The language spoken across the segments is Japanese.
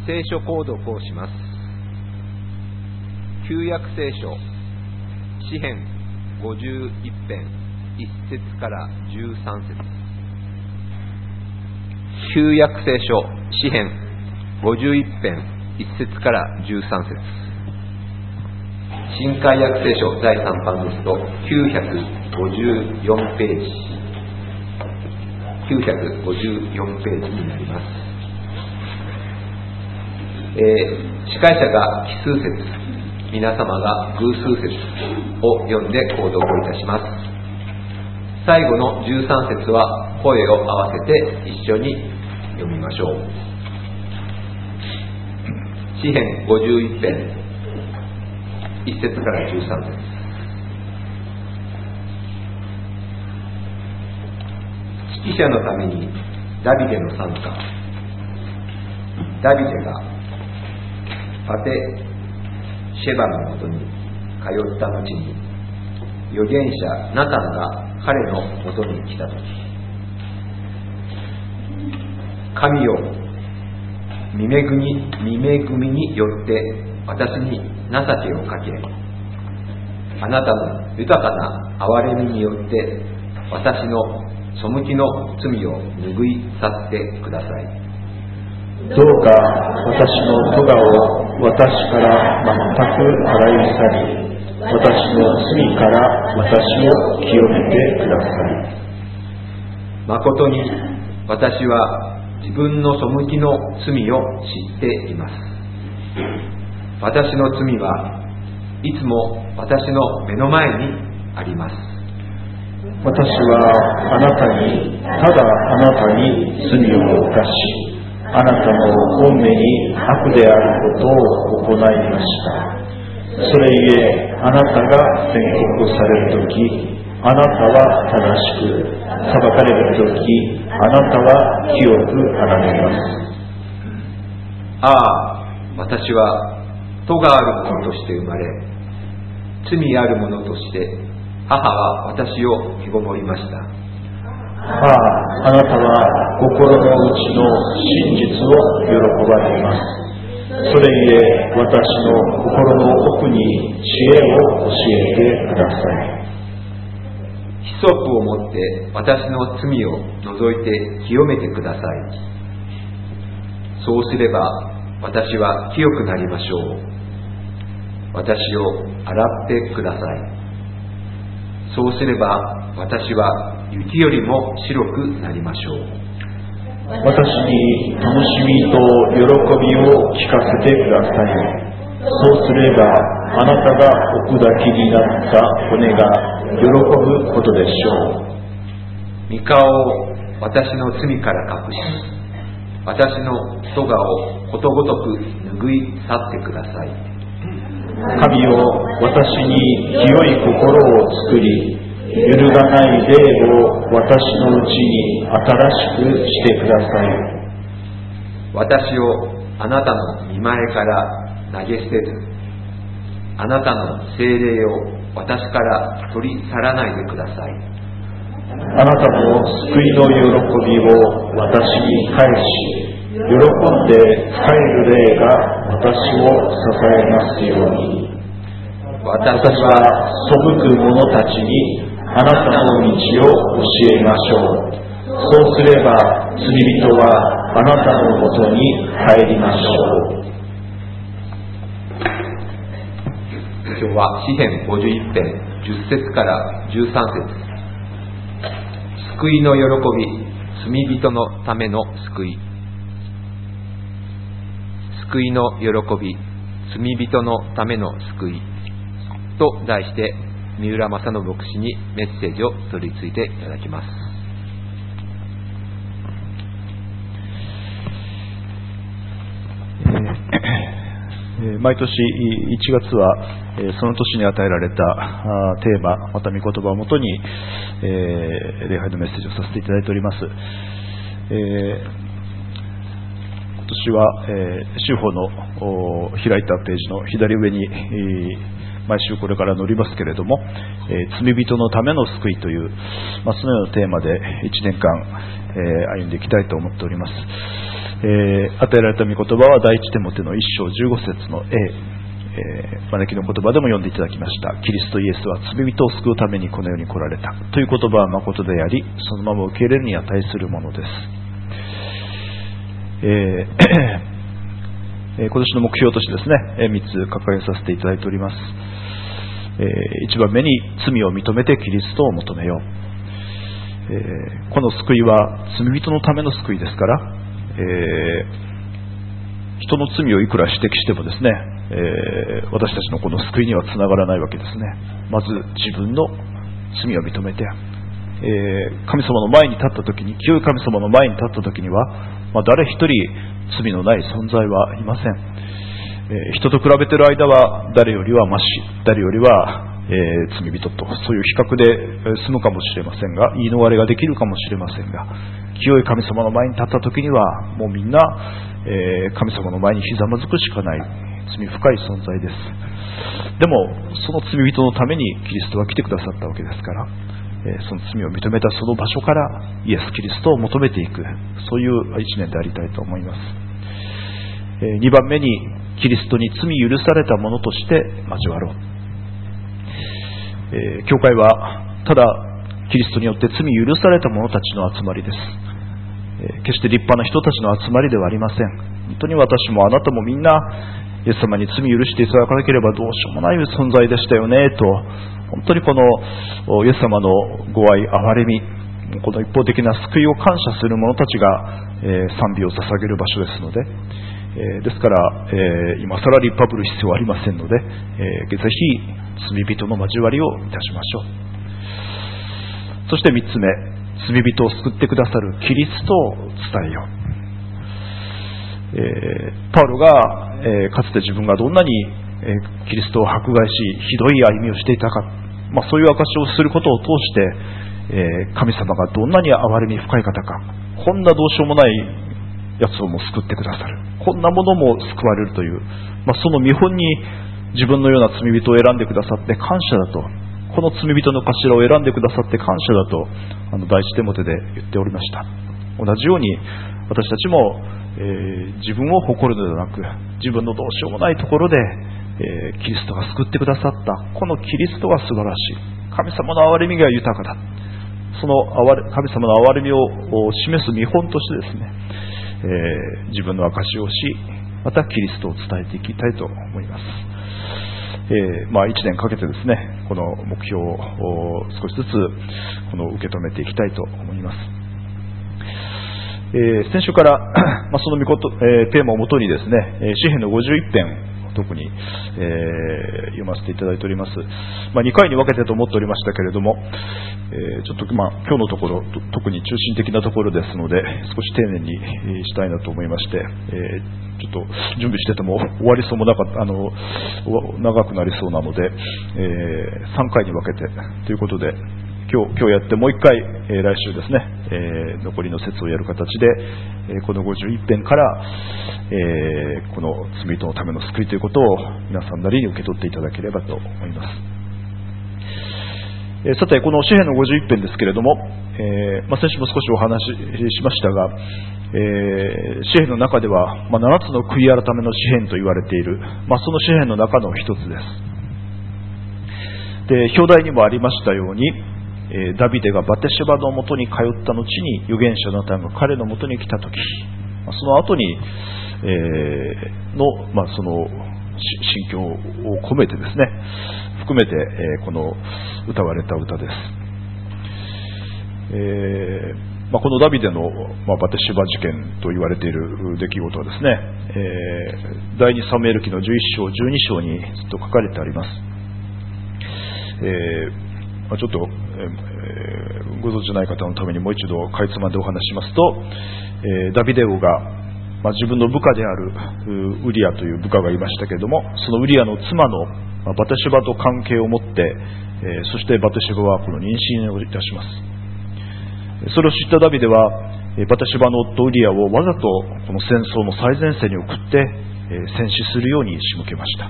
聖書購読をします。旧約聖書詩編51編1節から13節。旧約聖書詩編51編1節から13節。新海約聖書第3版ですと954ページ954ページになります。司会者が奇数節、皆様が偶数節を読んで購読をいたします。最後の13節は声を合わせて一緒に読みましょう。詩編51編1節から13節。指揮者のためにダビデの賛歌。ダビデがパテシェバのもとに通った後に、預言者ナタンが彼のもとに来たとき、神よ、御恵みによって私に情けをかけ、あなたの豊かな憐れみによって私の背きの罪を拭い去ってください。 どうか私の咎を私から全く洗い去り、私の罪から私を清めてください。 誠に私は自分の背きの罪を知っています。私の罪はいつも私の目の前にあります。 私はあなたに、ただあなたに罪を犯し、あなたの本目に悪であることを行いました。それゆえ、あなたが宣告されるとき、あなたは正しく、裁かれるとき、あなたは清くあられます。 ああ、私は咎がある者として生まれ、罪ある者として母は私を身ごもりました。 ああなたは心の内の真実を喜ばれます。それゆえ私の心の奥に知恵を教えてください。 ヒソップを持って私の罪を除いて清めてください。そうすれば私は清くなりましょう。私を洗ってください。そうすれば私は雪よりも白くなりましょう。 私に楽しみと喜びを聞かせてください。そうすればあなたが置くだけになった骨が喜ぶことでしょう。 御顔を私の罪から隠し、私の咎をことごとく拭い去ってください。 神よ、私に清い心を作り、揺るがない霊を私のうちに新しくしてください。 私をあなたの御前から投げ捨てず、あなたの聖霊を私から取り去らないでください。 あなたの救いの喜びを私に返し、喜んで帰る霊が私を支えますように。私は背く者たちにあなたの道を教えましょう。そうすれば罪人はあなたのもとに帰りましょう。 今日は詩編51編10節から13節。救いの喜び、罪人のための救い。救いの喜び、罪人のための救いと題して、三浦正信牧師にメッセージを取り次いでいただきます。 毎年1月はその年に与えられたテーマ、また御言葉をもとに礼拝のメッセージをさせていただいております。今年は週報の開いたページの左上に毎週これから載りますけれども、罪人のための救いという、そのようなテーマで1年間歩んでいきたいと思っております。 与えられた御言葉は第一テモテの1章15節の 招きの言葉でも読んでいただきました。キリストイエスは罪人を救うためにこの世に来られたという言葉は誠であり、そのまま受け入れるに値するものです。今年の目標としてですね、3つ掲げさせていただいております。1番目に罪を認めてキリストを求めよう。この救いは罪人のための救いですから、人の罪をいくら指摘してもですね、私たちのこの救いにはつながらないわけですね。まず自分の罪を認めて、神様の前に立った時に、清い神様の前に立った時には、誰一人罪のない存在はいません。人と比べている間は誰よりはまし、誰よりは、罪人と、そういう比較で済むかもしれませんが、言い逃れができるかもしれませんが、清い神様の前に立った時にはもうみんな、神様の前にひざまずくしかない罪深い存在です。でもその罪人のためにキリストは来てくださったわけですから、その罪を認めたその場所からイエス・キリストを求めていく、そういう一年でありたいと思います。2番目にキリストに罪許されたものとして交わろう。教会はただキリストによって罪許された者たちの集まりです。決して立派な人たちの集まりではありません。本当に私もあなたもみんなイエス様に罪許していただかなければどうしようもない存在でしたよねと、本当にこのイエス様のご愛、憐れみ、この一方的な救いを感謝する者たちが、賛美を捧げる場所ですので、ですから、今更立派ぶる必要はありませんので、ぜひ罪人の交わりをいたしましょう。そして3つ目、罪人を救ってくださるキリストを伝えよう。パウロが、かつて自分がどんなに、キリストを迫害しひどい歩みをしていたか、そういう証しをすることを通して、神様がどんなに憐れみ深い方か、こんなどうしようもないやつをも救ってくださる、こんなものも救われるという、その見本に自分のような罪人を選んでくださって感謝だと、この罪人の頭を選んでくださって感謝だと、第一テモテで言っておりました。同じように私たちも、自分を誇るのではなく、自分のどうしようもないところで、キリストが救ってくださったこのキリストが素晴らしい、神様の憐れみが豊かだ、その神様の憐れみを示す見本としてですね、自分の証しをし、またキリストを伝えていきたいと思います。1年かけてですね、この目標を少しずつ受け止めていきたいと思います。先週からそのテーマをもとにですね、詩編の51編特に、読ませていただいております。2回に分けてと思っておりましたけれども、ちょっと今日のところ特に中心的なところですので、少し丁寧にしたいなと思いまして、ちょっと準備してても終わりそうもなかった長くなりそうなので、3回に分けてということで、今日やってもう1回、来週ですね、残りの説をやる形で、この51編から、この罪人のための救いということを皆さんなりに受け取っていただければと思います。さて、この詩編の51編ですけれども、先週も少しお話ししましたが、詩編の中では、7つの悔い改めの詩編と言われている、その詩編の中の一つです。で、表題にもありましたように、ダビデがバテシェバのもとに通った後に預言者ナタンが彼のもとに来た時、その後に、その心境を込めてですね、含めて、この歌われた歌です。このダビデの、バテシェバ事件と言われている出来事はですね、第2サムエル記の11章12章にずっと書かれてあります。ちょっと、ご存じない方のためにもう一度かいつまんでお話しますと、ダビデ王が、自分の部下であるウリアという部下がいましたけれども、そのウリアの妻のバテシェバと関係を持って、そしてバテシェバはこの妊娠をいたします。それを知ったダビデはバテシェバの夫ウリアをわざとこの戦争の最前線に送って戦死するように仕向けました。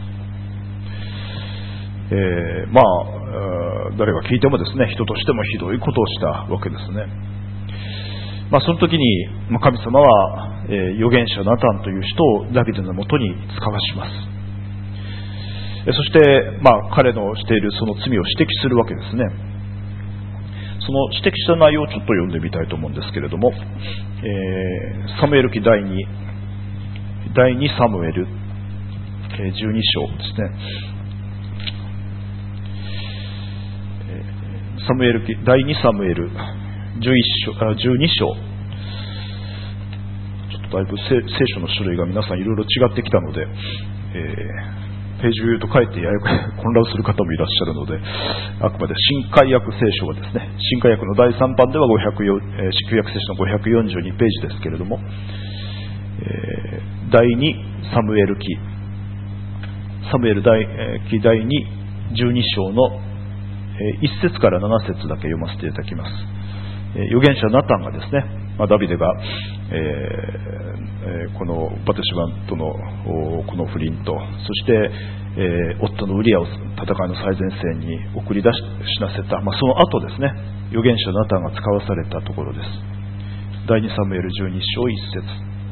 誰が聞いてもですね、人としてもひどいことをしたわけですね。 その時に神様は預言者ナタンという人をダビデのもとに使わします。そして彼のしているその罪を指摘するわけですね。その指摘した内容をちょっと読んでみたいと思うんですけれども、サムエル記第2サムエル12章ですね。サムエル記第2サムエル12章、ちょっとだいぶ聖書の種類が皆さんいろいろ違ってきたので、ページを言うとかえって混乱する方もいらっしゃるので、あくまで新海訳聖書はですね、新海訳の第3版では旧約聖書の542ページですけれども、第2サムエル記第2 12章の1節から7節だけ読ませていただきます。預言者ナタンがですね、ダビデが、このバテシバとのこの不倫と、そして、夫のウリアを戦いの最前線に送り出しなせた、その後ですね、預言者ナタンが使わされたところです。第2サムエル12章1節。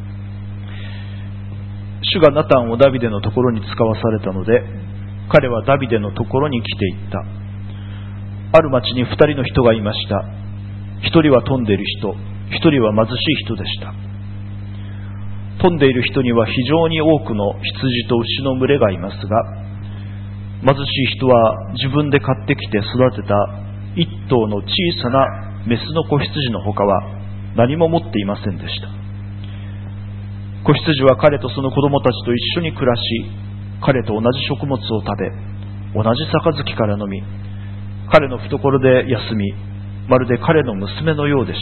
主がナタンをダビデのところに使わされたので、彼はダビデのところに来ていった。ある町に2人の人がいました。1人は富んでいる人、1人は貧しい人でした。富んでいる人には非常に多くの羊と牛の群れがいますが、貧しい人は自分で買ってきて育てた一頭の小さなメスの子羊のほかは何も持っていませんでした。子羊は彼とその子供たちと一緒に暮らし、彼と同じ食物を食べ、同じ杯から飲み、彼の懐で休み、まるで彼の娘のようでした。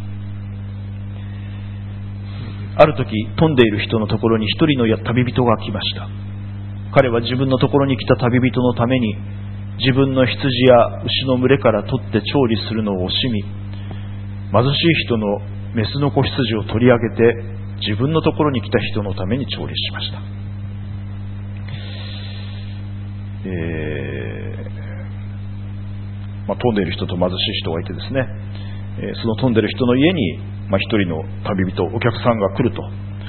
ある時、富んでいる人のところに一人の旅人が来ました。彼は自分のところに来た旅人のために、自分の羊や牛の群れから取って調理するのを惜しみ、貧しい人のメスの子羊を取り上げて、自分のところに来た人のために調理しました。富んでいる人と貧しい人がいてですね、その富んでいる人の家に、一人の旅人、お客さんが来ると。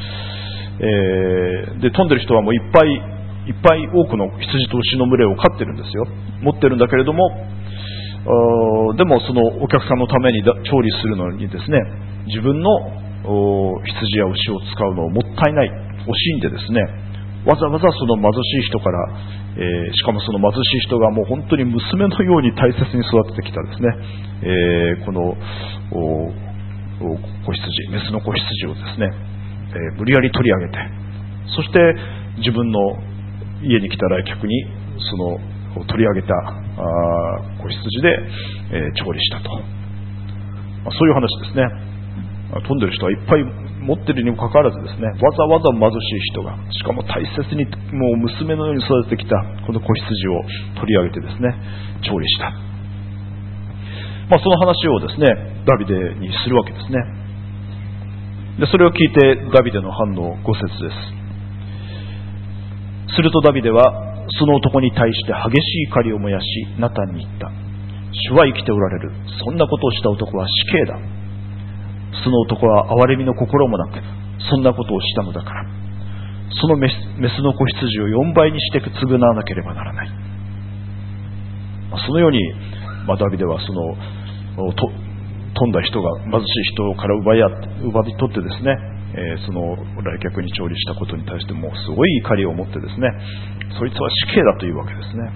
で、富んでいる人はもういっぱい多くの羊と牛の群れを飼ってるんですよ。持ってるんだけれども、でもそのお客さんのために調理するのにですね、自分の羊や牛を使うのをもったいない、惜しんでですね、わざわざその貧しい人から、しかもその貧しい人がもう本当に娘のように大切に育ててきたですね、この子羊、メスの子羊をですね、無理やり取り上げて、そして自分の家に来た来客にその取り上げた子羊で、調理したと、そういう話ですね。富んでる人はいっぱい持ってるにもかかわらずですね、わざわざ貧しい人が、しかも大切にもう娘のように育ててきたこの子羊を取り上げてですね、調理した。その話をですね、ダビデにするわけですね。で、それを聞いてダビデの反応5節です。するとダビデはその男に対して激しい怒りを燃やし、ナタンに言った。主は生きておられる。そんなことをした男は死刑だ。その男は憐れみの心もなく、そんなことをしたのだから、そのメスの子羊を4倍にして償わなければならない。そのように、ダビデはその富んだ人が貧しい人から奪い取ってですね、その来客に調理したことに対してもすごい怒りを持ってですね、そいつは死刑だというわけですね。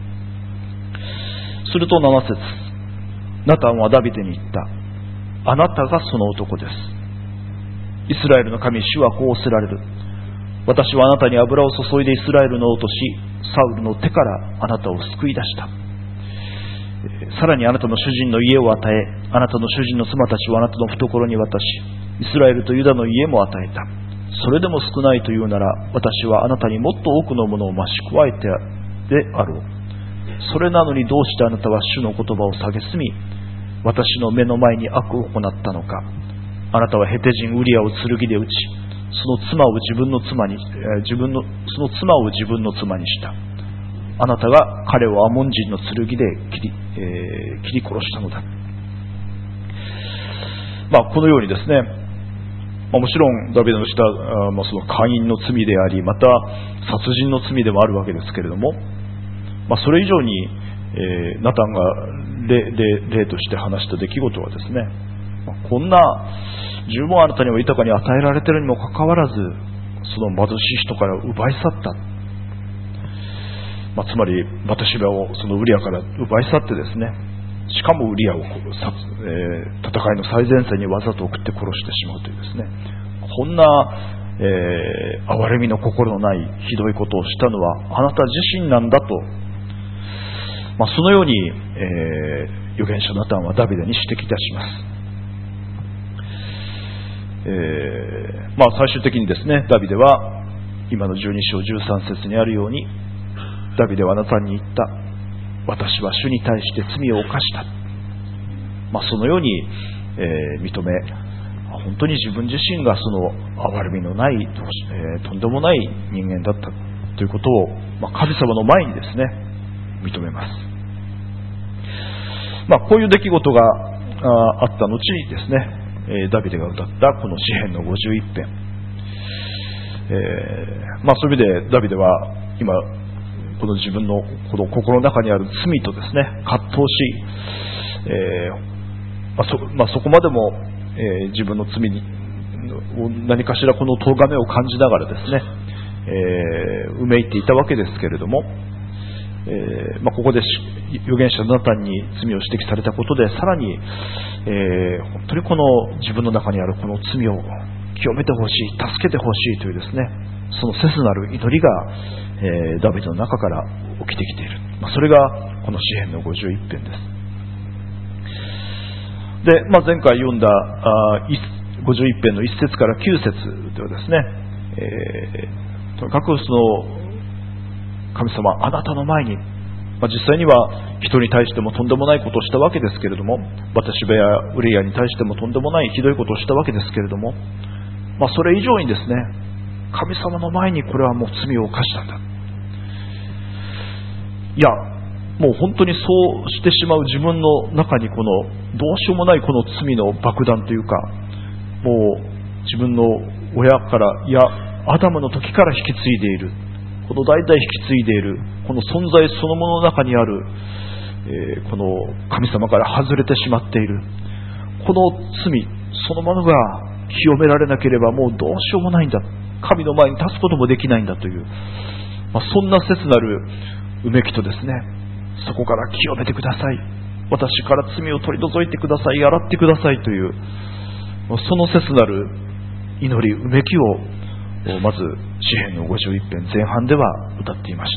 すると7節、ナタンはダビデに言った。あなたがその男です。イスラエルの神主はこうおせられる。私はあなたに油を注いでイスラエルの王とし、サウルの手からあなたを救い出した。さらにあなたの主人の家を与え、あなたの主人の妻たちをあなたの懐に渡し、イスラエルとユダの家も与えた。それでも少ないというなら、私はあなたにもっと多くのものを増し加えてであろう。それなのにどうしてあなたは主の言葉を蔑み、私の目の前に悪を行ったのか。あなたはヘテ人ウリアを剣で撃ち、その妻を自分の妻にした。あなたが彼をアモン人の剣で切り殺したのだ。 このようにですね、もちろんダビデのしたその姦淫の罪であり、また殺人の罪でもあるわけですけれども、それ以上に、ナタンが例として話した出来事はですね、こんな十分あなたには豊かに与えられているにもかかわらず、その貧しい人から奪い去った、つまりバテシバをそのウリアから奪い去ってですね、しかもウリアを戦いの最前線にわざと送って殺してしまうというですね、こんな、憐れみの心のないひどいことをしたのはあなた自身なんだと、そのように、預言者ナタンはダビデに指摘いたします。最終的にですね、ダビデは今の12章13節にあるように、ダビデはナタンに言った。私は主に対して罪を犯した。そのように、認め、本当に自分自身がその憐れみのない、とんでもない人間だったということを、神様の前にですね、認めます。こういう出来事があった後にですね、ダビデが歌ったこの詩編の51編、そういう意味でダビデは今この自分のこの心の中にある罪とですね葛藤し、そこまでも、自分の罪に何かしらこの咎めを感じながらですね、うめいていたわけですけれども、ここで預言者ナタンに罪を指摘されたことでさらに、本当にこの自分の中にあるこの罪を清めてほしい、助けてほしいというですね、その切なる祈りが、ダビデの中から起きてきている、それがこの詩編の51編です。で、前回読んだ51編の1節から9節ではですね、とにかくその神様あなたの前に、実際には人に対してもとんでもないことをしたわけですけれども、バテシバやウリアに対してもとんでもないひどいことをしたわけですけれども、それ以上にですね、神様の前にこれはもう罪を犯したんだ、いやもう本当にそうしてしまう自分の中にこのどうしようもないこの罪の爆弾というか、もう自分の親から、いやアダムの時から引き継いでいる、この代々引き継いでいるこの存在そのものの中にある、この神様から外れてしまっているこの罪そのものが清められなければもうどうしようもないんだ、神の前に立つこともできないんだという、そんな切なるうめきとですね、そこから清めてください、私から罪を取り除いてください、洗ってくださいという、その切なる祈り、うめきをまず詩編の51編前半では歌っていました。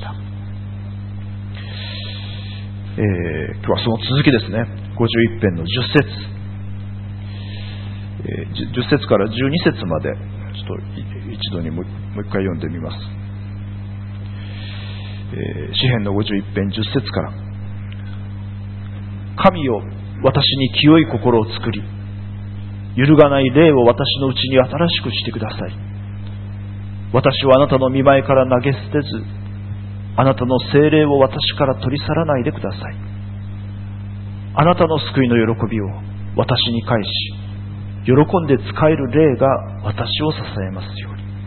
今日はその続きですね、51編の10節、10節から12節までちょっと一度にもう一回読んでみます。詩編の51編10節から、神よ私に清い心を作り、揺るがない霊を私のうちに新しくしてください。私はあなたの御前から投げ捨てず、あなたの聖霊を私から取り去らないでください。あなたの救いの喜びを私に返し、喜んで使える霊が私を支えますように。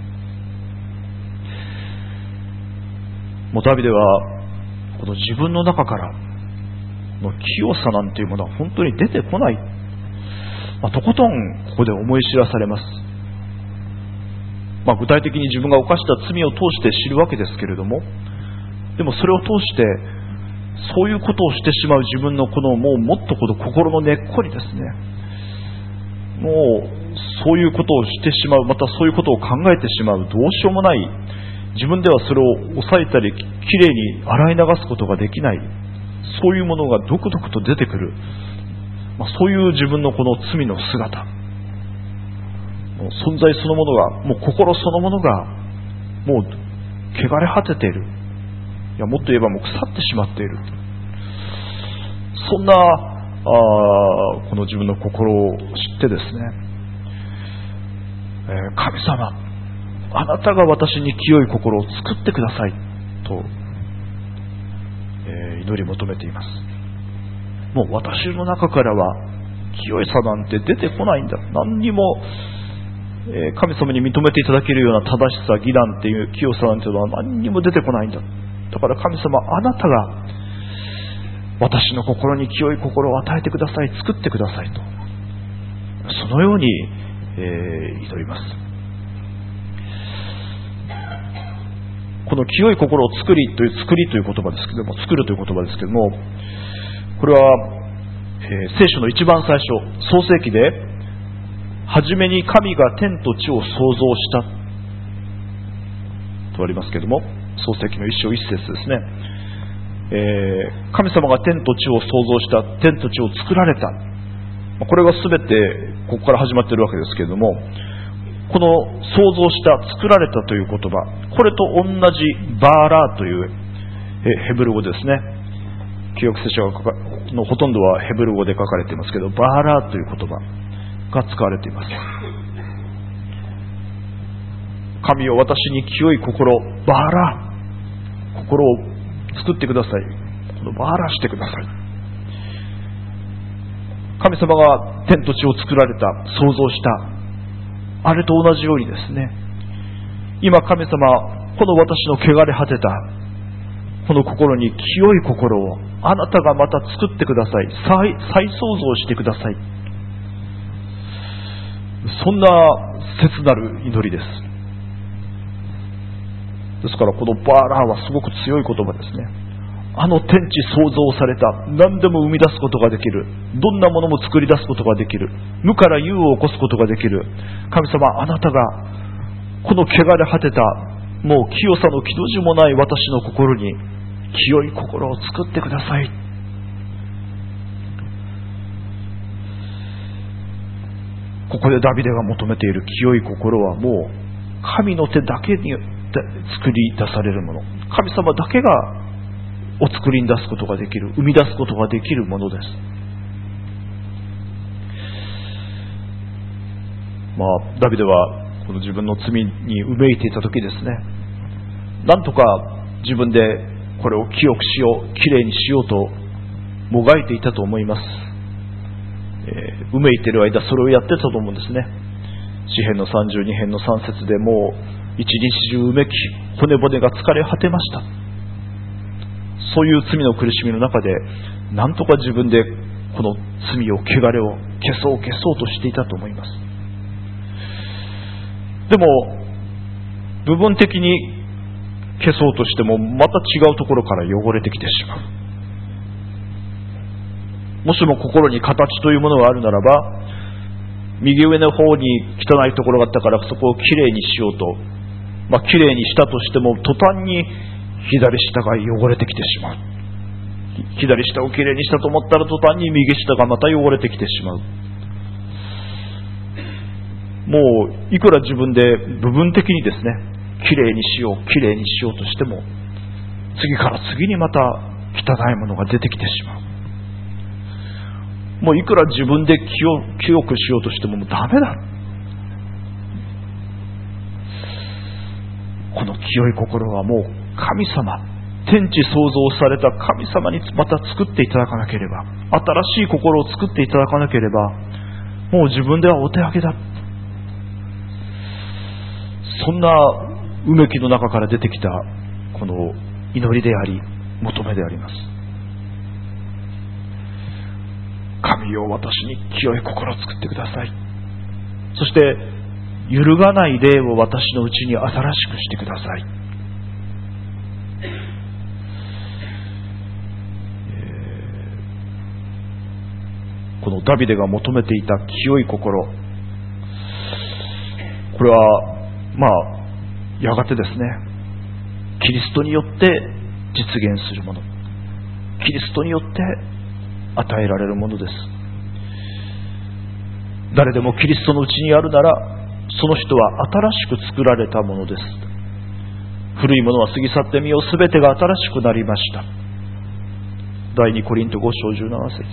もうダビデはこの自分の中からの清さなんていうものは本当に出てこない、とことんここで思い知らされます。具体的に自分が犯した罪を通して知るわけですけれども、でもそれを通してそういうことをしてしまう自分のこのもっとこの心の根っこにですね、もうそういうことをしてしまう、またそういうことを考えてしまう、どうしようもない、自分ではそれを抑えたりきれいに洗い流すことができない、そういうものがドクドクと出てくる、そういう自分のこの罪の姿、存在そのものが、もう心そのものがもう汚れ果てている、いやもっと言えばもう腐ってしまっている、そんなこの自分の心を知ってですね、神様あなたが私に清い心を作ってくださいと、祈り求めています。もう私の中からは清さなんて出てこないんだ。何にも、神様に認めていただけるような正しさ、義断っていう清さなんていうのは何にも出てこないんだ。だから神様、あなたが私の心に清い心を与えてください、作ってくださいと、そのように、祈ります。この清い心を作りという言葉ですけども、作るという言葉ですけども、これは、聖書の一番最初、創世記で初めに神が天と地を創造したとありますけども、創世記の一章一節ですね。神様が天と地を創造した、天と地を作られた、これが全てここから始まっているわけですけれども、この創造した、作られたという言葉、これと同じバーラーというヘブル語ですね。旧約聖書のほとんどはヘブル語で書かれていますけど、バーラーという言葉が使われています。神よ、私に清い心、バーラー、心を作ってください。このバーラーしてください。神様が天と地を作られた、創造した、あれと同じようにですね、今神様、この私の汚れ果てたこの心に清い心をあなたがまた作ってください。再創造してください。そんな切なる祈りです。ですからこのバーラーはすごく強い言葉ですね。あの天地創造された、何でも生み出すことができる、どんなものも作り出すことができる、無から有を起こすことができる神様、あなたがこの汚れ果てた、もう清さの木の字もない私の心に清い心を作ってください。ここでダビデが求めている清い心は、もう神の手だけによって作り出されるもの、神様だけがお作りに出すことができる、生み出すことができるものです。ダビデはこの自分の罪にうめいていた時ですね、なんとか自分でこれを清くしよう、きれいにしようともがいていたと思います。うめいている間それをやってたと思うんですね。詩編の32編の3節で、もう一日中うめき、骨骨が疲れ果てました。そういう罪の苦しみの中で、なんとか自分でこの罪を、汚れを消そうとしていたと思います。でも部分的に消そうとしても、また違うところから汚れてきてしまう。もしも心に形というものがあるならば、右上の方に汚いところがあったからそこをきれいにしようと、きれいにしたとしても、途端に左下が汚れてきてしまう。左下をきれいにしたと思ったら、途端に右下がまた汚れてきてしまう。もういくら自分で部分的にですね、きれいにしようとしても、次から次にまた汚いものが出てきてしまう。もういくら自分で清くしようとしても、もうダメだ。この清い心はもう神様、天地創造された神様にまた作っていただかなければ、新しい心を作っていただかなければ、もう自分ではお手上げだ。そんなうめきの中から出てきたこの祈りであり、求めであります。神よ、私に清い心を作ってください。そして揺るがない霊を私のうちに新しくしてください。このダビデが求めていた清い心、これはやがてですね、キリストによって実現するもの、キリストによって与えられるものです。誰でもキリストのうちにあるなら、その人は新しく作られたものです。古いものは過ぎ去ってみよ、すべてが新しくなりました。第2コリント5章17節。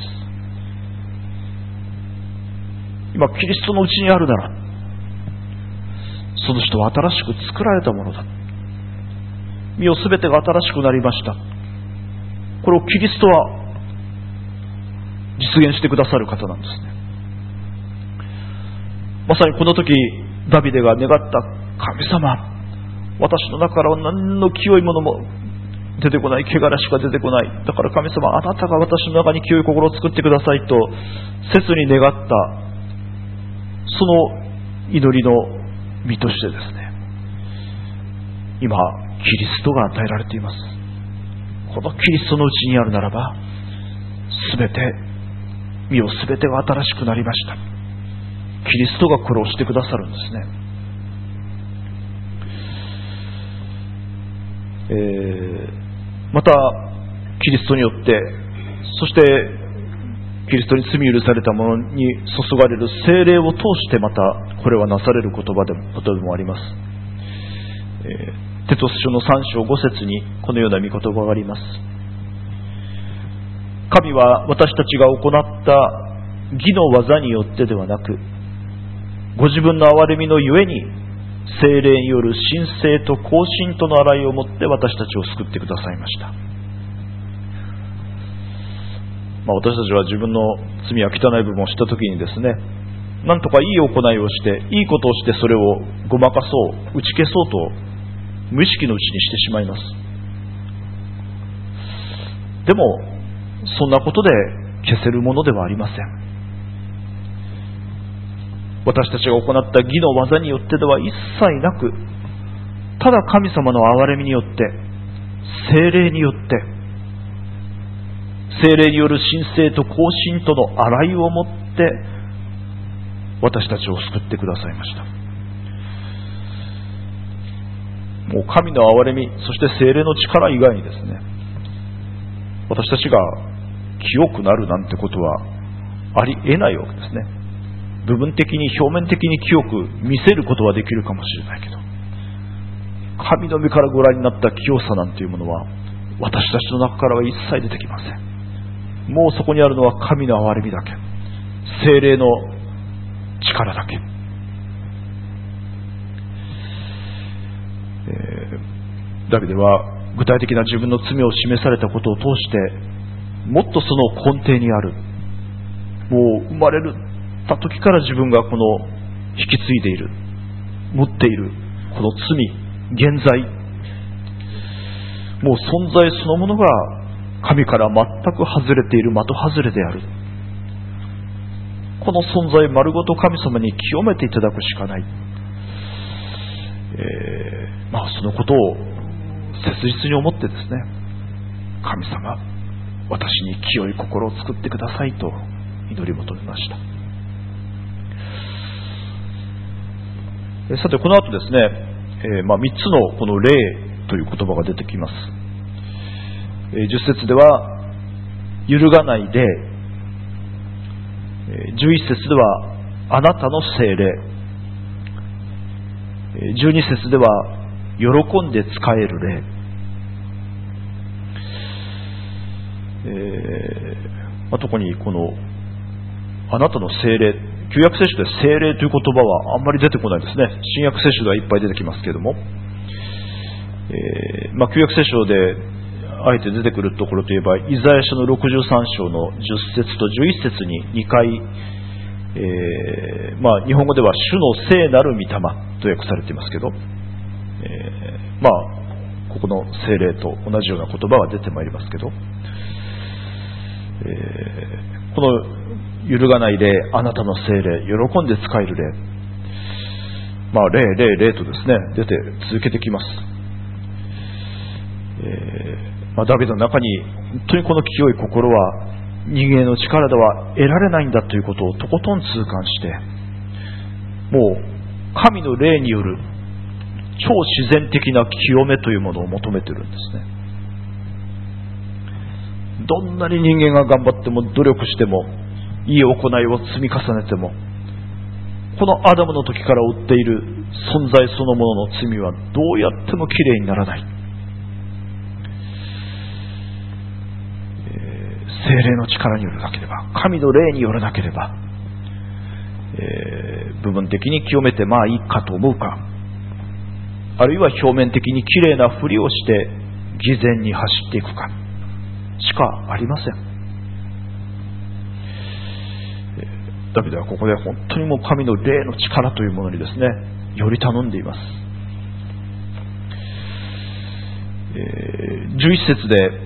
今キリストのうちにあるなら、その人は新しく作られたものだ。見よ、すべてが新しくなりました。これをキリストは実現してくださる方なんですね。 まさにこの時ダビデが願った、神様、私の中からは何の清いものも出てこない、汚れしか出てこない。だから神様、あなたが私の中に清い心を作ってくださいと切に願った、その祈りの身としてですね、今キリストが与えられています。このキリストのうちにあるならば、全て身を全てが新しくなりました。キリストがこれをしてくださるんですね。またキリストによって、そしてキリストに罪許された者に注がれる聖霊を通してまたこれはなされることでもあります。テトス書の3章5節にこのような御言葉があります。神は私たちが行った義の技によってではなく、ご自分の憐れみのゆえに聖霊による神聖と更新との洗いをもって私たちを救ってくださいました。私たちは自分の罪や汚い部分を知ったときにですね、なんとかいい行いをして、いいことをしてそれをごまかそう、打ち消そうと無意識のうちにしてしまいます。でもそんなことで消せるものではありません。私たちが行った義の技によってでは一切なく、ただ神様の憐れみによって、聖霊によって、聖霊による神聖と更新との洗いをもって私たちを救ってくださいました。もう神の憐れみ、そして聖霊の力以外にですね、私たちが清くなるなんてことはありえないわけですね。部分的に表面的に清く見せることはできるかもしれないけど、神の目からご覧になった清さなんていうものは私たちの中からは一切出てきません。もうそこにあるのは神の憐れみだけ、聖霊の力だけ。ダビデは具体的な自分の罪を示されたことを通して、もっとその根底にある、もう生まれた時から自分がこの引き継いでいる、持っているこの罪、現在、もう存在そのものが神から全く外れている、的外れである。この存在丸ごと神様に清めていただくしかない。そのことを切実に思ってですね、神様、私に清い心を作ってくださいと祈り求めました。さて、この後ですね、3つのこの霊という言葉が出てきます。10節では揺るがない霊、11節ではあなたの聖霊、12節では喜んで使える霊、特にこのあなたの聖霊、旧約聖書で聖霊という言葉はあんまり出てこないですね。新約聖書ではいっぱい出てきますけれども、旧約聖書であえて出てくるところといえば、イザヤ書の63章の10節と11節に2回、日本語では主の聖なる御霊と訳されていますけど、ここの聖霊と同じような言葉が出てまいりますけど、この揺るがない霊、あなたの聖霊、喜んで使える霊、霊とですね出て続けてきます。ダビデの中に本当にこの清い心は人間の力では得られないんだということをとことん痛感して、もう神の霊による超自然的な清めというものを求めているんですね。どんなに人間が頑張っても努力しても、いい行いを積み重ねても、このアダムの時から負っている存在そのものの罪はどうやってもきれいにならない。聖霊の力によるなければ、神の霊によらなければ、部分的に清めていいかと思うか、あるいは表面的にきれいなふりをして偽善に走っていくかしかありません。 ダビデはここで本当にもう神の霊の力というものにですね、より頼んでいます。11節で、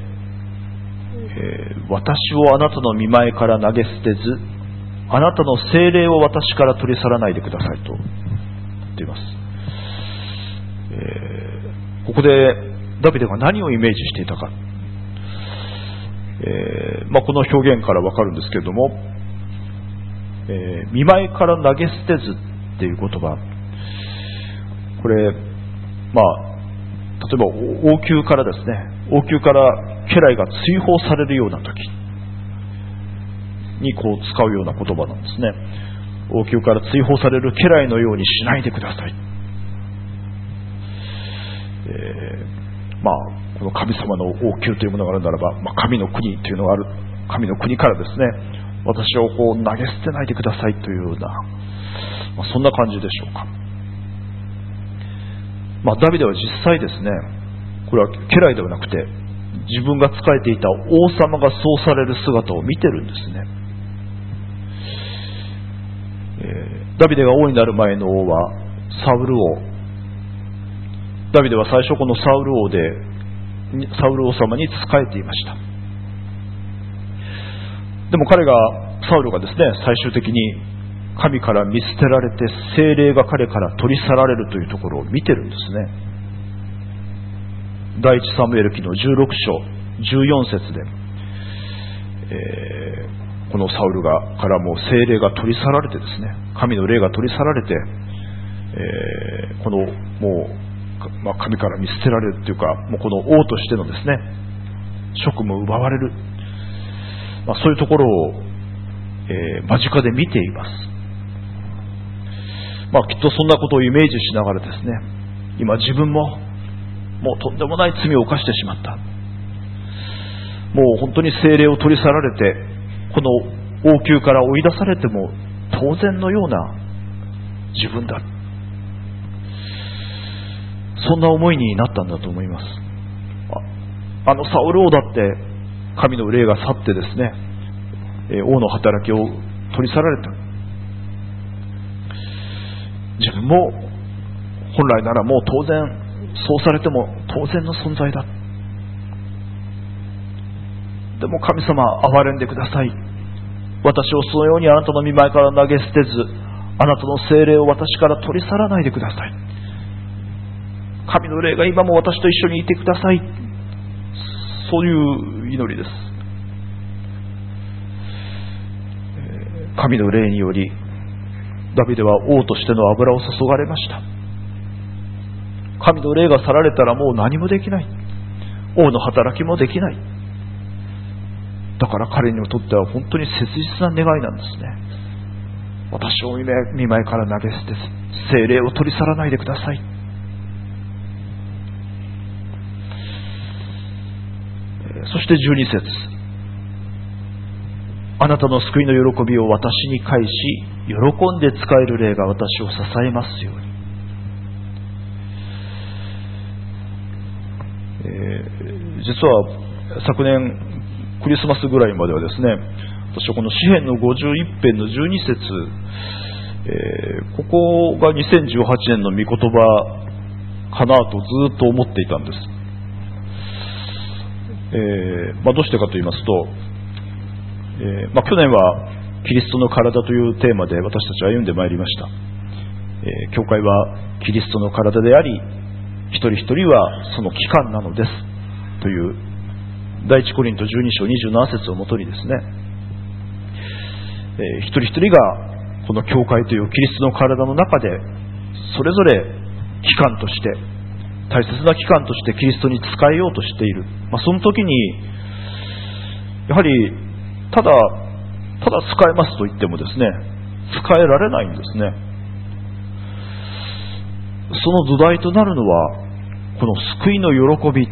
私をあなたの見前から投げ捨てず、あなたの聖霊を私から取り去らないでくださいと言っています。ここでダビデが何をイメージしていたか、この表現からわかるんですけれども、見前から投げ捨てずっていう言葉、これ、例えば王宮からですね、王宮から家来が追放されるような時にこう使うような言葉なんですね。王宮から追放される家来のようにしないでください。この神様の王宮というものがあるならば、神の国というのがある、神の国からですね、私をこう投げ捨てないでくださいというような、そんな感じでしょうか。ダビデは実際ですね、これは家来ではなくて自分が仕えていた王様がそうされる姿を見てるんですね。ダビデが王になる前の王はサウル王。ダビデは最初このサウル王様に仕えていました。でもサウルがですね、最終的に神から見捨てられて聖霊が彼から取り去られるというところを見てるんですね。第一サムエル記の16章14節で、このサウルからもう聖霊が取り去られてですね、神の霊が取り去られて、このもう神から見捨てられるというか、もうこの王としてのですね、職務を奪われる、そういうところを、間近で見ています。きっとそんなことをイメージしながらですね、今自分ももうとんでもない罪を犯してしまった、もう本当に聖霊を取り去られてこの王宮から追い出されても当然のような自分だ、そんな思いになったんだと思います。サウル王だって神の霊が去ってですね、王の働きを取り去られた。自分も本来ならもう当然そうされても当然の存在だ。でも神様、憐れんでください。私をそのようにあなたの御前から投げ捨てず、あなたの聖霊を私から取り去らないでください。神の霊が今も私と一緒にいてください。そういう祈りです。神の霊によりダビデは王としての油を注がれました。神の霊が去られたらもう何もできない。王の働きもできない。だから彼にとっては本当に切実な願いなんですね。私を御前から投げ捨て、聖霊を取り去らないでください。そして12節、あなたの救いの喜びを私に返し、喜んで使える霊が私を支えますように。実は昨年クリスマスぐらいまではですね、私はこの詩編の51編の12節、ここが2018年の御言葉かなとずっと思っていたんです。どうしてかと言いますと、去年はキリストの体というテーマで私たちは歩んでまいりました。教会はキリストの体であり、一人一人はその器官なのですという第一コリント12章27節をもとにですね、一人一人がこの教会というキリストの体の中でそれぞれ器官として大切な器官としてキリストに仕えようとしている、その時にやはりただ使えますと言ってもですね、使えられないんですね。その土台となるのはこの救いの喜び。や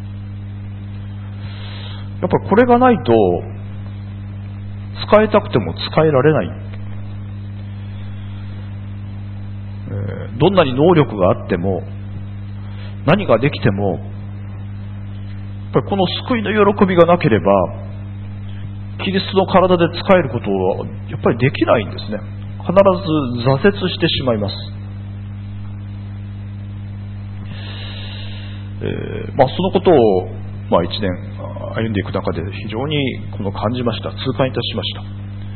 っぱりこれがないと使いたくても使えられない。どんなに能力があっても何ができても、やっぱりこの救いの喜びがなければキリストの体で使えることはやっぱりできないんですね。必ず挫折してしまいます。そのことを、1年歩んでいく中で非常に感じました。痛感いたしました。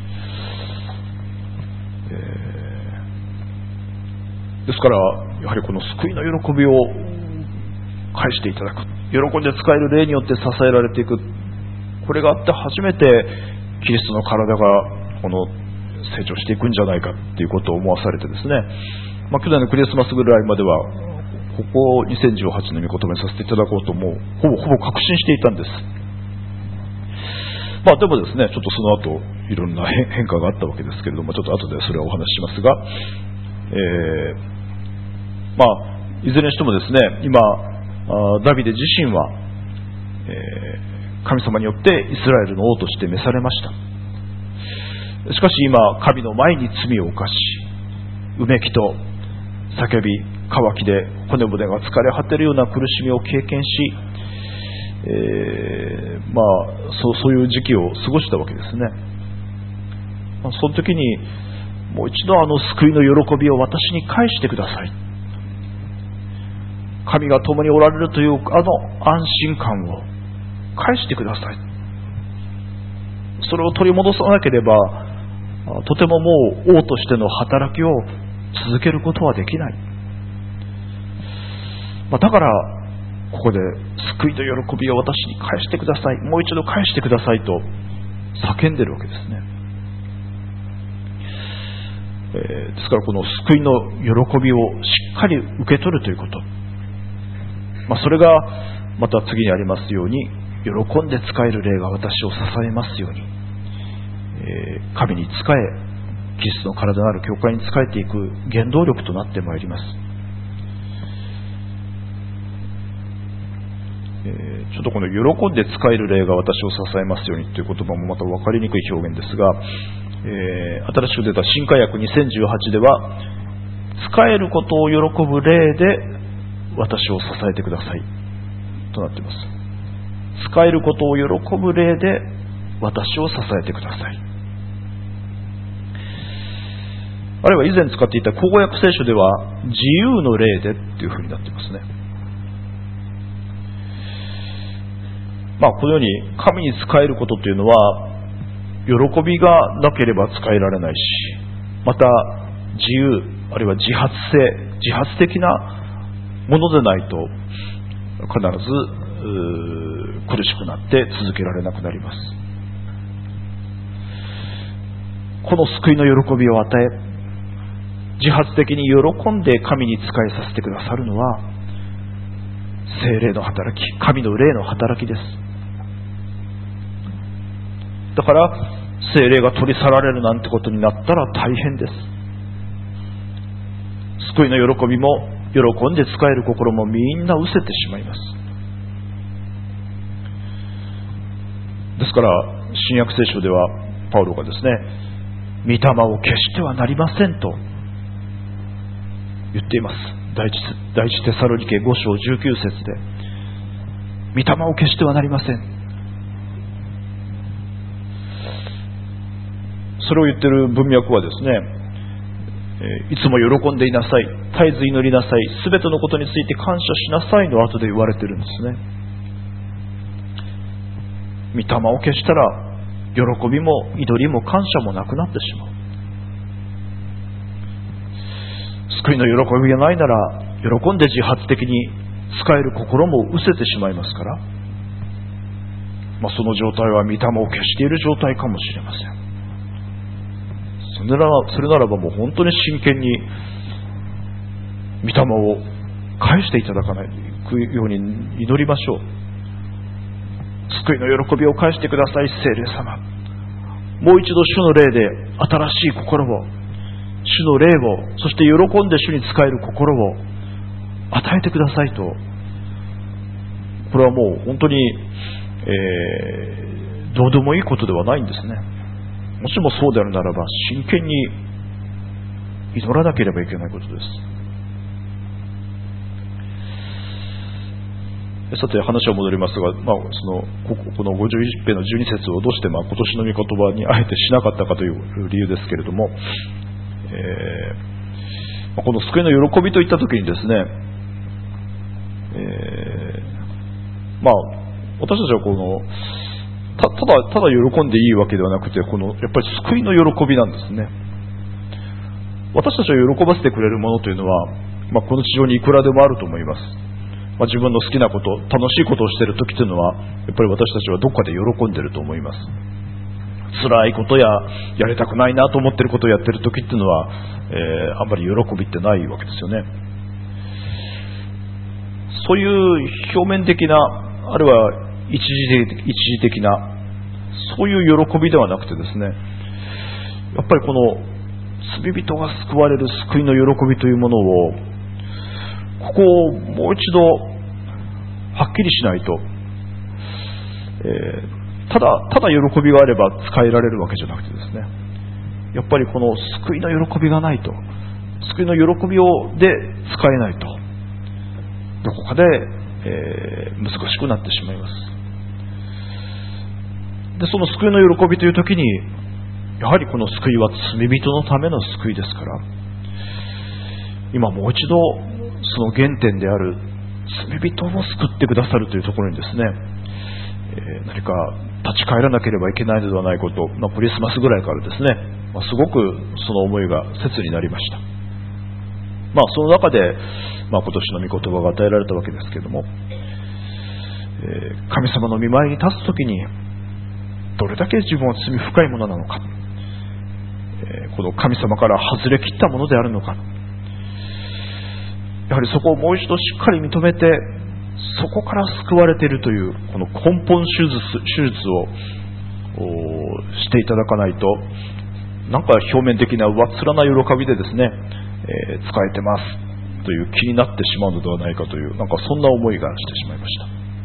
ですからやはりこの救いの喜びを返していただく、喜んで使える霊によって支えられていく、これがあって初めてキリストの体が成長していくんじゃないかということを思わされてですね、去年のクリスマスぐらいまではここ2018年に御言葉にさせていただこうとほぼ確信していたんです。でもですね、ちょっとその後いろんな変化があったわけですけれども、ちょっと後でそれはお話ししますが、いずれにしてもですね、今ダビデ自身は、神様によってイスラエルの王として召されました。しかし今神の前に罪を犯し、うめきと叫び渇きで骨骨が疲れ果てるような苦しみを経験し、そういう時期を過ごしたわけですね。その時にもう一度救いの喜びを私に返してください、神が共におられるという安心感を返してください。それを取り戻さなければとてももう王としての働きを続けることはできない。だからここで救いと喜びを私に返してください、もう一度返してくださいと叫んでるわけですね。ですからこの救いの喜びをしっかり受け取るということ、それがまた次にありますように、喜んで使える霊が私を支えますように、神に仕え、キリストの体なる教会に仕えていく原動力となってまいります。ちょっとこの喜んで使える霊が私を支えますようにという言葉もまた分かりにくい表現ですが、新しく出た新海訳2018では、使えることを喜ぶ霊で私を支えてくださいとなっています。使えることを喜ぶ霊で私を支えてください。あるいは以前使っていた口語訳聖書では、自由の霊でっていうふうになっていますね。このように神に仕えることというのは、喜びがなければ仕えられないし、また自由あるいは自発的なものでないと必ず苦しくなって続けられなくなります。この救いの喜びを与え、自発的に喜んで神に仕えさせてくださるのは聖霊の働き、神の霊の働きです。だから聖霊が取り去られるなんてことになったら大変です。救いの喜びも喜んで使える心もみんな失せてしまいます。ですから新約聖書ではパウロがですね、御霊を決してはなりませんと言っています。第一テサロニケ5章19節で、御霊を決してはなりません。それを言っている文脈はですね、いつも喜んでいなさい、絶えず祈りなさい、すべてのことについて感謝しなさいの後で言われているんですね。御霊を消したら喜びも祈りも感謝もなくなってしまう。救いの喜びがないなら喜んで自発的に使える心も失せてしまいますから、その状態は御霊を消している状態かもしれません。それならばもう本当に真剣に御霊を返していただかないといくように祈りましょう。救いの喜びを返してください、聖霊様。もう一度主の霊で新しい心を、主の霊を、そして喜んで主に仕える心を与えてくださいと。これはもう本当に、どうでもいいことではないんですね。もしもそうであるならば真剣に祈らなければいけないことです。 さて話は戻りますが、この51編の12節をどうして今年の御言葉にあえてしなかったかという理由ですけれども、この救いの喜びといったときにですね、私たちはただ喜んでいいわけではなくて、やっぱり救いの喜びなんですね。私たちを喜ばせてくれるものというのは、この地上にいくらでもあると思います。自分の好きなこと、楽しいことをしている時というのは、やっぱり私たちはどこかで喜んでいると思います。辛いことややりたくないなと思っていることをやっている時っていうのは、あんまり喜びってないわけですよね。そういう表面的な、あるいは一時的な、そういう喜びではなくてですね、やっぱりこの罪人が救われる救いの喜びというものを、ここをもう一度はっきりしないと、ただ喜びがあれば使えられるわけじゃなくてですね、やっぱりこの救いの喜びがないと、救いの喜びで使えないと、どこかで、難しくなってしまいます。で、その救いの喜びという時に、やはりこの救いは罪人のための救いですから、今もう一度その原点である罪人を救ってくださるというところにですね、何か立ち返らなければいけないのではないこと、クリスマスぐらいからですね、すごくその思いが切になりました。その中で、今年の御言葉が与えられたわけですけれども、神様の御前に立つときにどれだけ自分は罪深いものなのか、この神様から外れ切ったものであるのか、やはりそこをもう一度しっかり認めて、そこから救われているというこの根本手術をしていただかないと、なんか表面的な上っ面な喜びでですね、使えてますという気になってしまうのではないかという、なんかそんな思いがしてしまいました。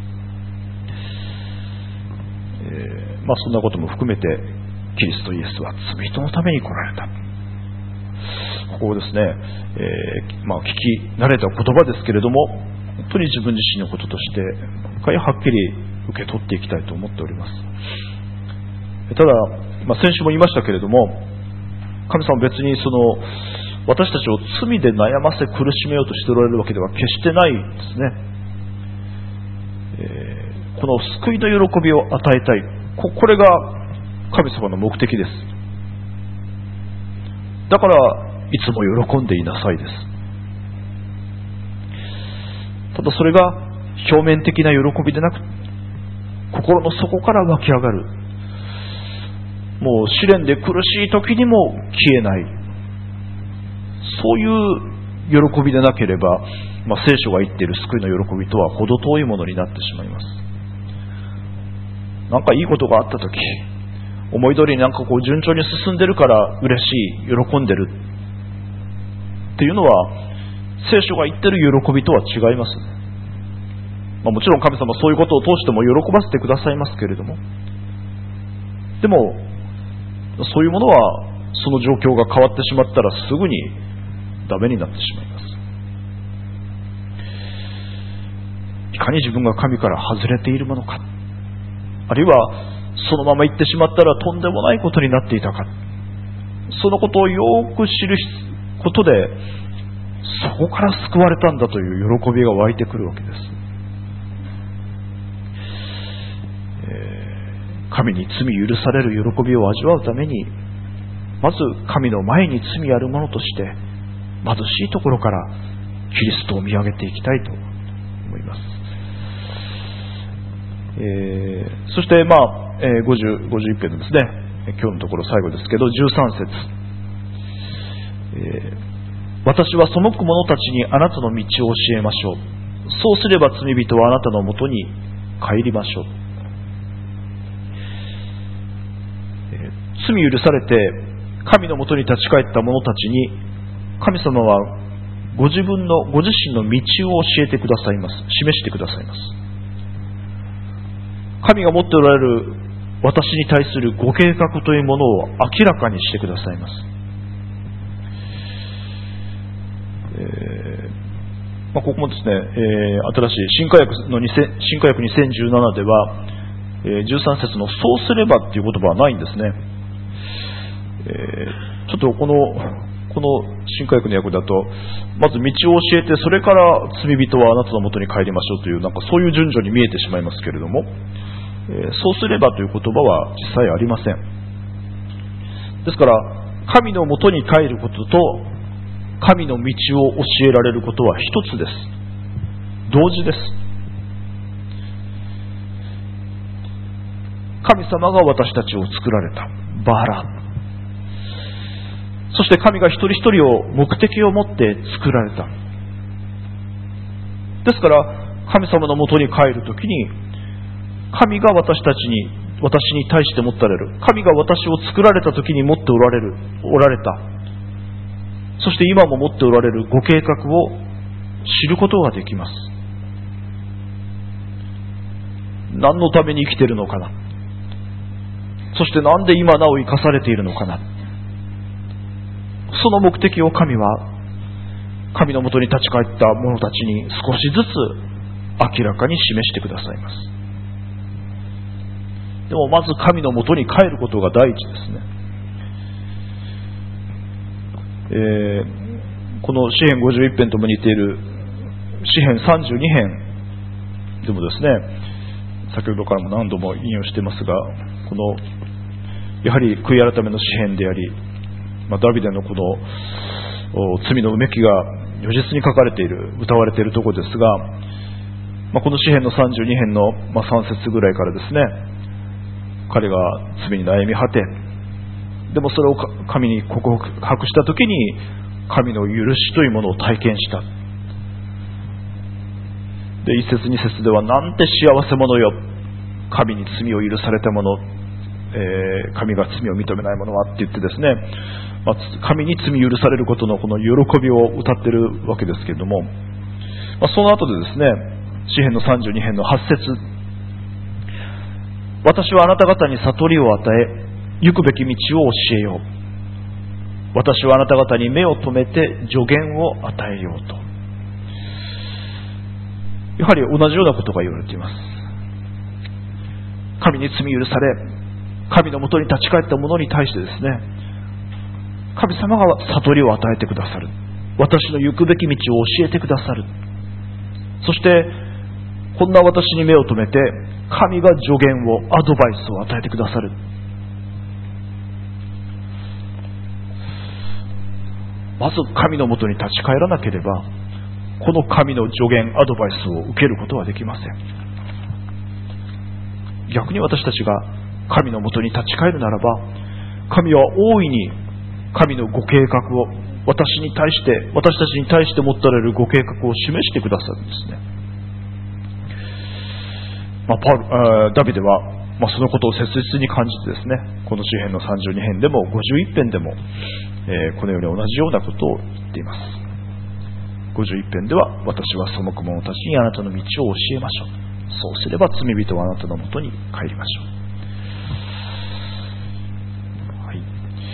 そんなことも含めて、キリストイエスは罪人のために来られた。ここをですね、聞き慣れた言葉ですけれども、本当に自分自身のこととして一回はっきり受け取っていきたいと思っております。ただ、先週も言いましたけれども、神様は別に私たちを罪で悩ませ苦しめようとしておられるわけでは決してないですね。この救いの喜びを与えたい、これが神様の目的です。だからいつも喜んでいなさいです。ただそれが表面的な喜びでなく、心の底から湧き上がる、もう試練で苦しい時にも消えない、そういう喜びでなければ、聖書が言っている救いの喜びとは程遠いものになってしまいます。なんかいいことがあった時、思い通りになんか順調に進んでるから嬉しい、喜んでるっていうのは、聖書が言ってる喜びとは違いますね。もちろん神様そういうことを通しても喜ばせてくださいますけれども、でもそういうものはその状況が変わってしまったらすぐにダメになってしまいます。いかに自分が神から外れているものか、あるいはそのまま行ってしまったらとんでもないことになっていたか、そのことをよく知ることで、そこから救われたんだという喜びが湧いてくるわけです。神に罪許される喜びを味わうために、まず神の前に罪ある者として貧しいところからキリストを見上げていきたいと思います。そして51編のですね、今日のところ最後ですけど、13節、私は背く者たちにあなたの道を教えましょう。そうすれば罪人はあなたのもとに帰りましょう。罪許されて神のもとに立ち返った者たちに、神様はご自身の道を教えてくださいます。示してくださいます。神が持っておられる私に対するご計画というものを明らかにしてくださいます。 ここもですね、新しい新科学2017では、13節のそうすればっていう言葉はないんですね。ちょっとこの新科学の訳だと、まず道を教えて、それから罪人はあなたのもとに帰りましょうという、そういう順序に見えてしまいますけれども、そうすればという言葉は実際ありません。ですから神のもとに帰ることと神の道を教えられることは一つです。同時です。神様が私たちを作られたバーラ、そして神が一人一人を目的を持って作られた。ですから神様のもとに帰るときに、神が私に対して持っておられる、神が私を作られたときに持っておられた、そして今も持っておられるご計画を知ることができます。何のために生きているのかな、そしてなんで今なお生かされているのかな、その目的を神は神のもとに立ち返った者たちに少しずつ明らかに示してくださいます。でもまず神のもとに帰ることが第一ですね。この詩編51編とも似ている詩編32編でもですね、先ほどからも何度も引用していますが、このやはり悔い改めの詩編であり、ダビデのこの罪のうめきが如実に書かれている、歌われているところですが、この詩編の32編の3節ぐらいからですね、彼が罪に悩み果て、でもそれを神に告白したときに神の許しというものを体験した。で、1節2節では、なんて幸せ者よ、神に罪を許された者、神が罪を認めない者はって言ってですね、神に罪許されることのこの喜びを歌っているわけですけれども、その後でですね、詩編の32編の8節、私はあなた方に悟りを与え、行くべき道を教えよう。私はあなた方に目を留めて助言を与えようと。やはり同じようなことが言われています。神に罪許され、神のもとに立ち返った者に対してですね、神様が悟りを与えてくださる。私の行くべき道を教えてくださる。そしてこんな私に目を留めて、神が助言を、アドバイスを与えてくださる。まず神のもとに立ち返らなければ、この神の助言、アドバイスを受けることはできません。逆に私たちが神のもとに立ち返るならば、神は大いに神のご計画を私たちに対して持っておられるご計画を示してくださるんですね。ダビデは、そのことを切実に感じてですね、この詩編の32編でも51編でも、このように同じようなことを言っています。51編では、私は背く者たちにあなたの道を教えましょう。そうすれば罪人はあなたのもとに帰りましょう。はい。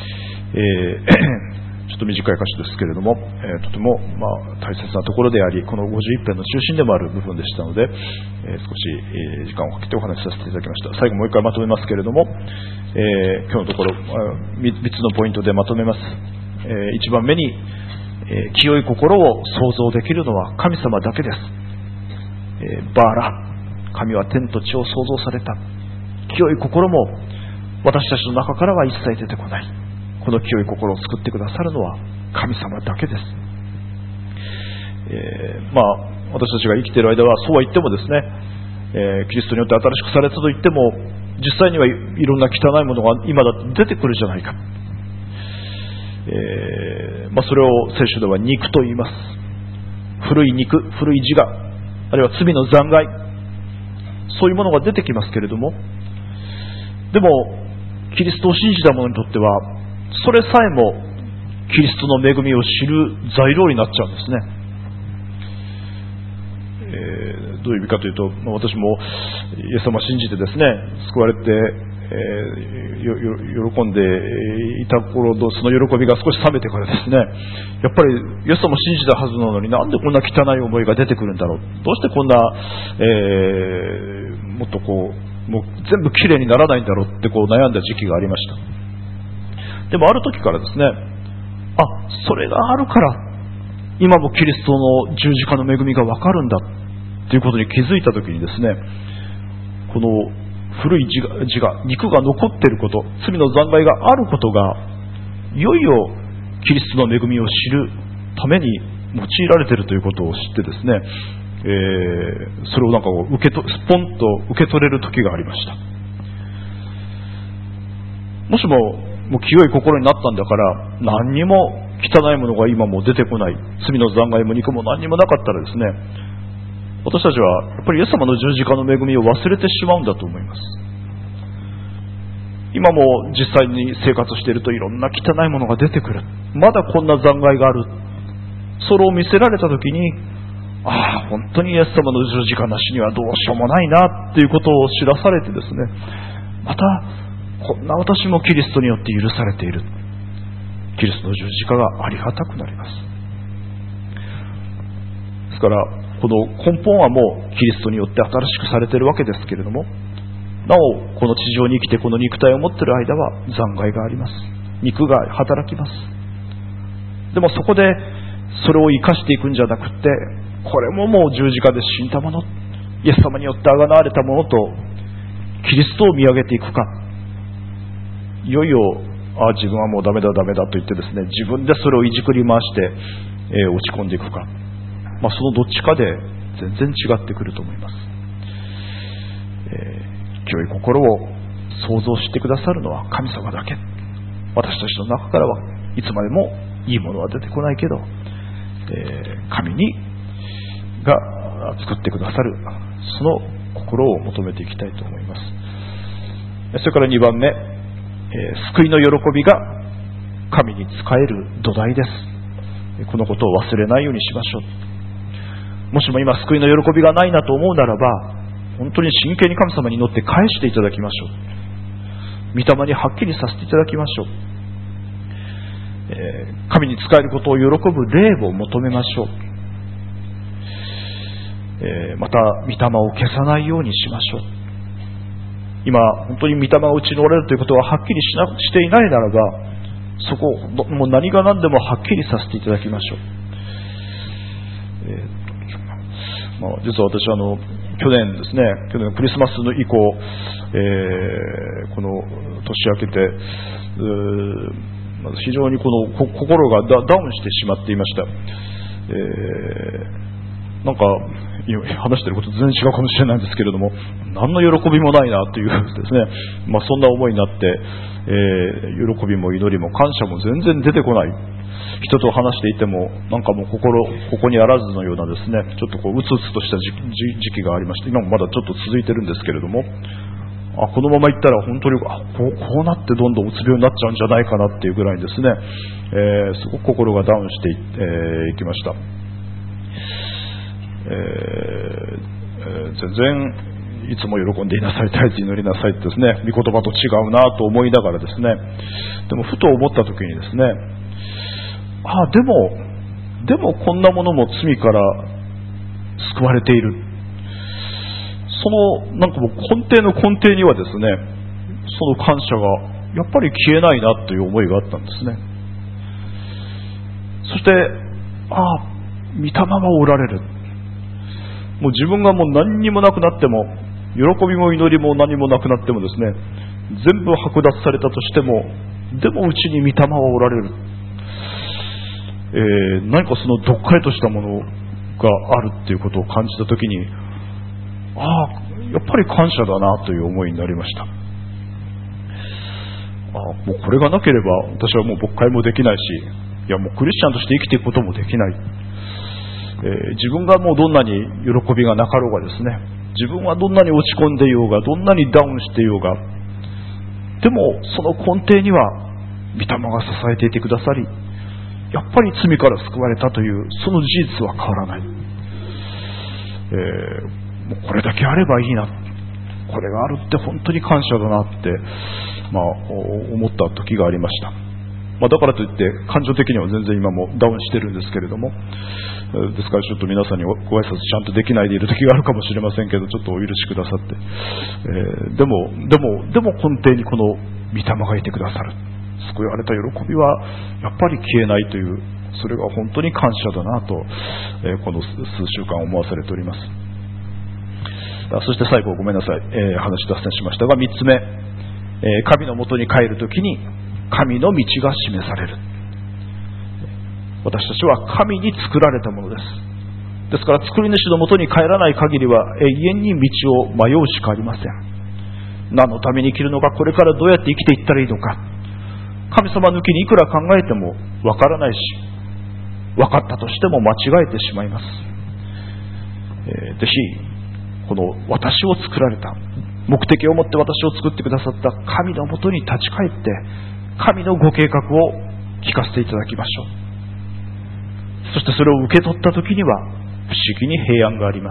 ちょっと短い箇所ですけれども、とても大切なところであり、この51編の中心でもある部分でしたので、少し時間をかけてお話しさせていただきました。最後もう一回まとめますけれども、今日のところ3つのポイントでまとめます。1番目に、清い心を想像できるのは神様だけです。バーラ、神は天と地を創造された。清い心も私たちの中からは一切出てこない。この清い心を作ってくださるのは神様だけです。私たちが生きている間はそうは言ってもですね、キリストによって新しくされたと言っても、実際にはいろんな汚いものが今だって出てくるじゃないか。それを聖書では肉と言います。古い肉、古い自我、あるいは罪の残骸、そういうものが出てきますけれども、でもキリストを信じた者にとってはそれさえもキリストの恵みを知る材料になっちゃうんですね。どういう意味かというと、私もイエス様を信じてですね、救われて、 喜んでいた頃のその喜びが少し冷めてからですね、やっぱりイエス様を信じたはずなのになんでこんな汚い思いが出てくるんだろう、どうしてこんな、もっともう全部きれいにならないんだろうって悩んだ時期がありました。でもある時からですね、それがあるから今もキリストの十字架の恵みがわかるんだということに気づいた時にですね、この古い自我、肉が残っていること、罪の残骸があることがいよいよキリストの恵みを知るために用いられているということを知ってですね、それをスポンと受け取れる時がありました。もしも清い心になったんだから何にも汚いものが今も出てこない、罪の残骸も肉も何にもなかったらですね、私たちはやっぱりイエス様の十字架の恵みを忘れてしまうんだと思います。今も実際に生活しているといろんな汚いものが出てくる、まだこんな残骸がある、それを見せられた時に、本当にイエス様の十字架なしにはどうしようもないなっていうことを知らされてですね、またこんな私もキリストによって許されている、キリストの十字架がありがたくなります。ですからこの根本はもうキリストによって新しくされているわけですけれども、なおこの地上に生きてこの肉体を持っている間は残骸があります。肉が働きます。でもそこでそれを生かしていくんじゃなくって、これももう十字架で死んだもの、イエス様によって贖われたものとキリストを見上げていくか、いよいよ自分はもうダメだと言ってですね、自分でそれをいじくり回して、落ち込んでいくか、そのどっちかで全然違ってくると思います。清い心を想像してくださるのは神様だけ。私たちの中からはいつまでもいいものは出てこないけど、神が作ってくださるその心を求めていきたいと思います。それから2番目、救いの喜びが神に仕える土台です。このことを忘れないようにしましょう。もしも今救いの喜びがないなと思うならば、本当に真剣に神様に祈って返していただきましょう。御霊にはっきりさせていただきましょう。神に仕えることを喜ぶ霊を求めましょう。また御霊を消さないようにしましょう。今本当に御霊がうちにおられるということははっきりしていないならば、そこをもう何が何でもはっきりさせていただきましょう。実は私去年ですね、去年クリスマスの以降、この年明けて非常に心がダウンしてしまっていました。話していること全然違うかもしれないんですけれども、何の喜びもないなというですね、そんな思いになって、喜びも祈りも感謝も全然出てこない。人と話していてももうここにあらずのようなですね、ちょっとうつうつとした時期がありまして、今もまだちょっと続いてるんですけれども、このままいったら本当にこうなってどんどんうつ病になっちゃうんじゃないかなっていうぐらいですね、すごく心がダウンしていきました。全然いつも喜んでいなさい、絶えず祈りなさいってですね、御言葉と違うなと思いながらですね、でもふと思った時にですね、でもこんなものも罪から救われている、そのもう根底の根底にはですね、その感謝がやっぱり消えないなという思いがあったんですね。そして御霊がおられる、もう自分がもう何にもなくなっても、喜びも祈りも何もなくなってもですね、全部剥奪されたとしても、でもうちに御霊はおられる、何かそのどっかりとしたものがあるっていうことを感じたときに、やっぱり感謝だなという思いになりました。もうこれがなければ私はもう牧会もできないし、もうクリスチャンとして生きていくこともできない。自分がもうどんなに喜びがなかろうがですね、自分はどんなに落ち込んでいようが、どんなにダウンしていようが、でもその根底には御霊が支えていてくださり、やっぱり罪から救われたというその事実は変わらない。もうこれだけあればいいな、 これがあるって本当に感謝だなって、思った時がありました。だからといって感情的には全然今もダウンしてるんですけれども、ですからちょっと皆さんにご挨拶ちゃんとできないでいる時があるかもしれませんけど、ちょっとお許しくださって、でも根底にこの御霊がいてくださる、救われた喜びはやっぱり消えないという、それが本当に感謝だなと、この数週間思わされております。そして最後、ごめんなさい、話脱線しましたが、3つ目、神のもとに帰るときに神の道が示される。私たちは神に作られたものです。ですから作り主のもとに帰らない限りは永遠に道を迷うしかありません。何のために生きるのか、これからどうやって生きていったらいいのか、神様抜きにいくら考えてもわからないし、分かったとしても間違えてしまいます。ぜひこの私を作られた、目的を持って私を作ってくださった神のもとに立ち返って、神のご計画を聞かせていただきましょう。そしてそれを受け取った時には不思議に平安があります。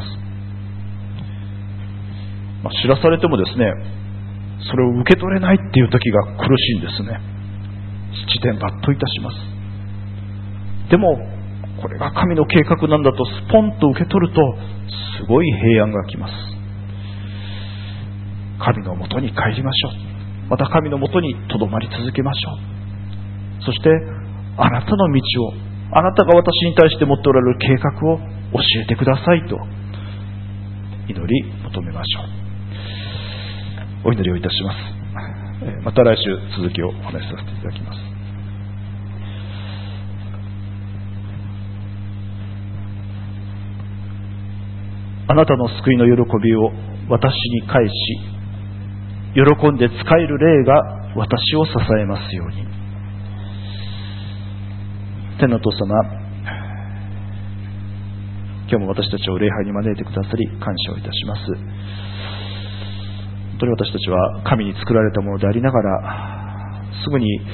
知らされてもですね、それを受け取れないっていう時が苦しいんですね。七点抜刀いたします。でもこれが神の計画なんだとスポンと受け取ると、すごい平安が来ます。神のもとに帰りましょう。また神のもとにとどまり続けましょう。そしてあなたの道を、あなたが私に対して持っておられる計画を教えてくださいと祈り求めましょう。お祈りをいたします。また来週続きをお話しさせていただきます。あなたの救いの喜びを私に返し、喜んで仕える霊が私を支えますように。天のお父様、今日も私たちを礼拝に招いてくださり感謝をいたします。本当に私たちは神に作られたものでありながら、すぐに、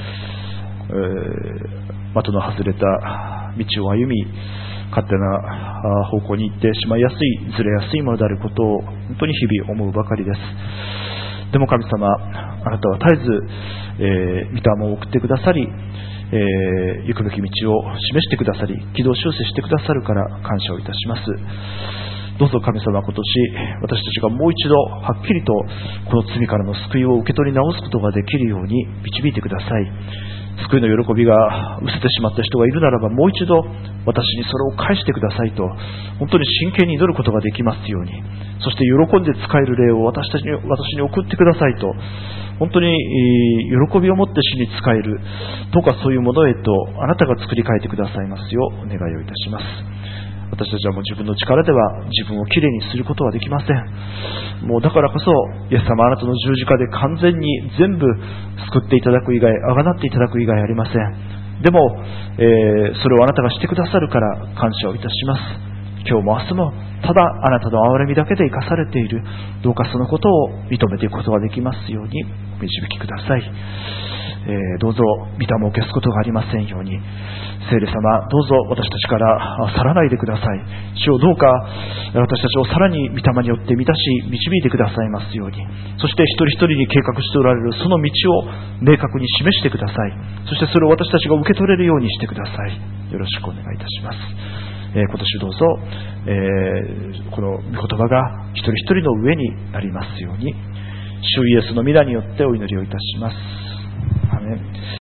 的の外れた道を歩み、勝手な方向に行ってしまいやすい、ずれやすいものであることを本当に日々思うばかりです。でも神様、あなたは絶えず、御霊を送ってくださり、行くべき道を示してくださり、軌道修正してくださるから感謝をいたします。どうぞ神様、今年私たちがもう一度はっきりとこの罪からの救いを受け取り直すことができるように導いてください。救いの喜びが失せてしまった人がいるならば、もう一度私にそれを返してくださいと本当に真剣に祈ることができますように、そして喜んで使える霊を私に送ってくださいと、本当に喜びを持って主に仕える、どうかそういうものへとあなたが作り変えてくださいますようお願いをいたします。私たちはもう自分の力では自分をきれいにすることはできません。もうだからこそ、イエス様、あなたの十字架で完全に全部救っていただく以外、あがなっていただく以外ありません。でも、それをあなたがしてくださるから感謝をいたします。今日も明日もただあなたの憐れみだけで生かされている、どうかそのことを認めていくことができますようにお導きください。どうぞ御霊を消すことがありませんように、聖霊様、どうぞ私たちから去らないでください。主をどうか私たちをさらに御霊によって満たし導いてくださいますように、そして一人一人に計画しておられるその道を明確に示してください。そしてそれを私たちが受け取れるようにしてください。よろしくお願いいたします。今年どうぞ、この御言葉が一人一人の上になりますように、主イエスの御名によってお祈りをいたします。アーメン。